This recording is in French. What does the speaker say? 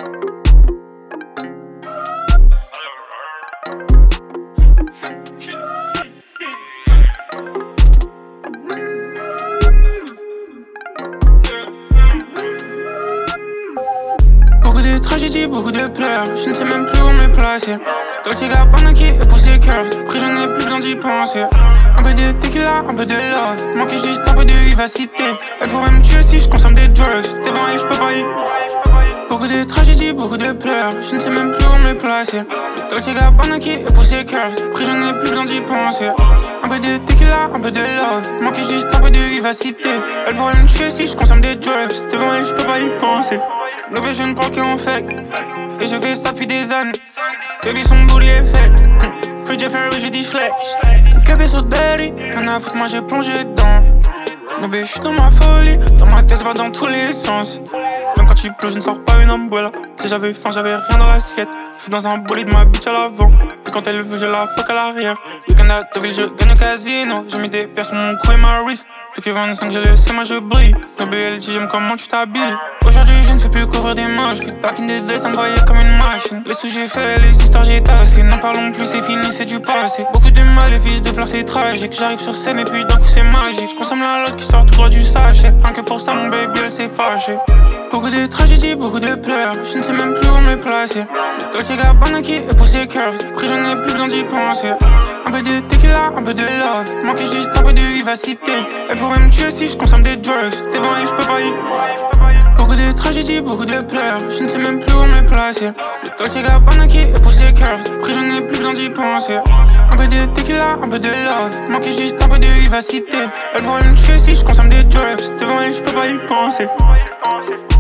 Beaucoup de tragédies, beaucoup de pleurs, je ne sais même plus où me placer. Dolce Gabbana qui est poussé curve, après j'en ai plus besoin d'y penser. Un peu de tequila, un peu de love, manque juste un peu de vivacité. Elle pourrait me tuer si je consomme des drugs, devant elle je peux pas y. Beaucoup de tragédies, beaucoup de pleurs, je ne sais même plus où me placer. Le Dolce Gabbana qui est poussé curve, après j'en ai plus besoin d'y penser. Un peu de tequila, un peu de love, manque juste un peu de vivacité. Elle pourrait me tuer si je consomme des drugs, devant elle je peux pas y penser. Bébé je ne parle qu'en fait, et je fais ça depuis des années. Baby son booty est fait, Free Jeffery j'ai dit schleck. Bébé so dirty, rien à foutre moi j'ai plongé dedans. Bébé j'suis dans ma folie, dans ma tête va dans tous les sens. Même quand il pleut je ne sors pas une umbrella. Si j'avais faim j'avais rien dans l'assiette. J'suis dans un bolide de ma bitch à l'avant, et quand elle veut je la fuck à l'arrière. Weekend à Deauville je gagne au casino, j'ai mis des pierres sur mon cou et ma wrist. Tout qui 25 j'ai laissé moi je brille. Bébé elle dit j'aime comment tu t'habilles. Aujourd'hui je ne fais plus couvrir des moches. Puis back in the day ça me voyait comme une machine. Les sous j'ai fait, les histoires j'ai tassé. N'en parlons plus c'est fini c'est du passé. Beaucoup de mal les fils de pleurs c'est tragique. J'arrive sur scène et puis d'un coup c'est magique. J'consomme la lotte qui sort tout droit du sachet. Rien que pour ça mon baby elle s'est fâchée. Beaucoup de tragédies, beaucoup de pleurs, je ne sais même plus où me placer. Le Dolce Gabbana qui est poussé curve, après j'en ai plus besoin d'y penser. Un peu de tequila, un peu de love, manque juste un peu de vivacité. Elle pourrait me tuer si je consomme des drugs, devant elle je peux pas y. Beaucoup de tragédies, beaucoup de pleurs, je ne sais même plus où me placer. Le Dolce Gabbana qui est poussé curve, après j'en ai plus besoin d'y penser. Un peu de tequila, un peu de love, manque juste un peu de vivacité. Elle pourrait me tuer si je consomme des drugs, devant elle je peux pas y penser.